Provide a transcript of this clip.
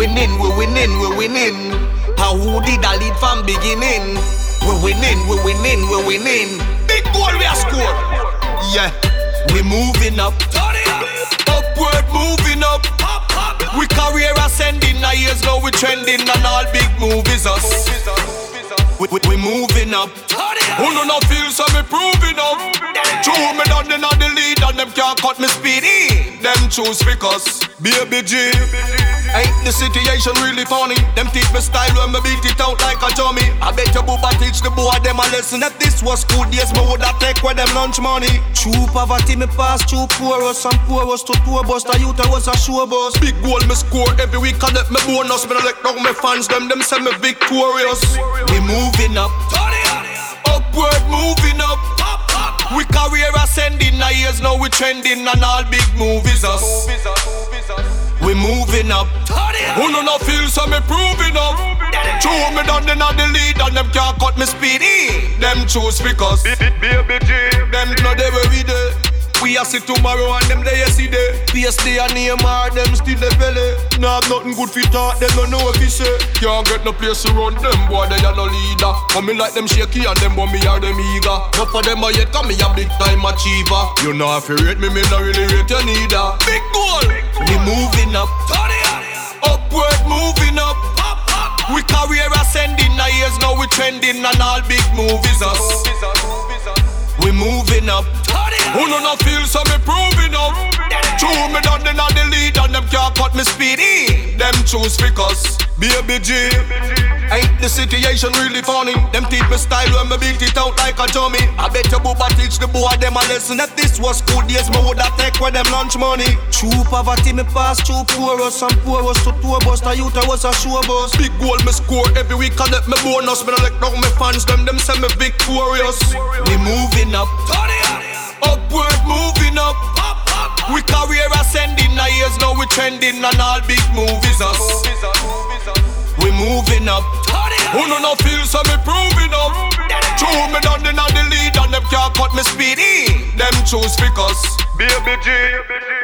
winning, we winning, we winning. How who did I lead from beginning? We winning, we winning, we winning. Big goal we are score. Yeah, we moving up. Upward moving up. We career ascending, now years now we trending, and all big movies us. We moving up. Who no no feel so me proving up. True me done in the lead and them can't cut me speed. Them choose because Baby G. Ain't the situation really funny? Them teach me style when me beat it out like a dummy. I bet your booba teach the boy them a lesson. If this was school days, me woulda take with them lunch money. True poverty me pass through porous and porous to tour bus. The youth I was a show bus. Big goal me score every week and let me bonus. Me like down me fans them say me victorious. We moving up. Upward moving up. We career ascending, now years now we trending, and all big movies us. We moving up. Who no no feel so me proving up. True me done in the lead and them can't cut me speed. Them choose because Baby G. Them know they where we dey. We a see tomorrow and them they yesterday. PSD and Neymar, them still the belly. Nah have nothing good for talk, them don't know what we say. Can't get no place to run them, boy they are no leader. Coming like them shaky and them boy me are them eager. Not for them a yet, cause me a big time achiever. You know if you rate me, me not really rate you neither. Big goal, we moving up. Upward moving up. We career ascending, now years now we trending, and all big movies us. We moving up. Who no no feel so me proving up. True me done in the lead and them can't cut me speed. Them choose because Baby G. Ain't the situation really funny? Them teach me style when me beat it out like a dummy. I bet your booba teach the boy them a lesson. If this was school days, me woulda take with them lunch money. True poverty me pass through porous and porous to tour bus. The youth I was a show bus. Big goal me score every week and let me bonus. Me like down me fans them say me victorious. We moving up. Upward moving up. We career ascending, now years now we trending, and all big movies us. We moving up. Who no no feel so me proving up. True me done in the lead and them can't cut me speed. Them choose because Baby G.